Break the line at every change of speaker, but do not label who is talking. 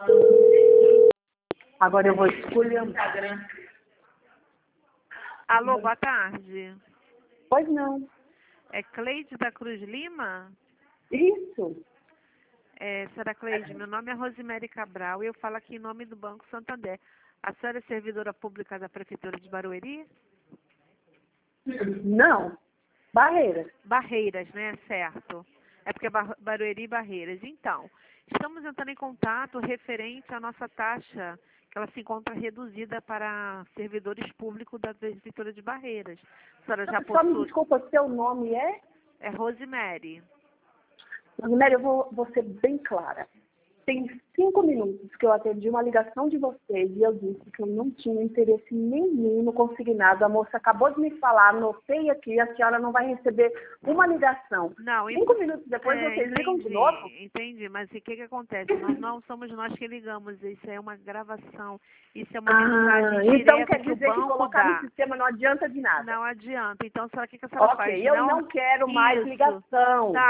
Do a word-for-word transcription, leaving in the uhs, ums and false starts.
Agora eu vou escolher o Instagram.
Alô, boa tarde.
Pois não.
É Cleide da Cruz Lima?
Isso.
É, senhora Cleide, meu nome é Rosemary Cabral e eu falo aqui em nome do Banco Santander. A senhora é servidora pública da Prefeitura de Barueri?
Não. Barreira.
Barreiras, né? Certo. É porque é Bar- Barueri e Barreiras. Então, estamos entrando em contato referente à nossa taxa, que ela se encontra reduzida para servidores públicos da Prefeitura de Barreiras. A senhora já
Só me
possui...
desculpa, seu nome é?
É Rosemary.
Rosemary, eu vou, vou ser bem clara. Tem cinco minutos que eu atendi uma ligação de vocês e eu disse que eu não tinha interesse nenhum no consignado. A moça acabou de me falar, anotei aqui, a senhora não vai receber uma ligação.
Não,
Cinco
isso-
minutos depois
é,
vocês ligam de
entendi,
novo?
entendi, mas o que que acontece? Nós não somos nós que ligamos, isso é uma gravação, isso é uma
Ah,
mensagem
então
direta
quer
que o
dizer que
banco
colocar
dá.
no sistema não adianta de nada.
Não adianta. Então, sabe o que que a senhora faz?
Ok, eu não quero mais
Isso.
ligação.
Tá,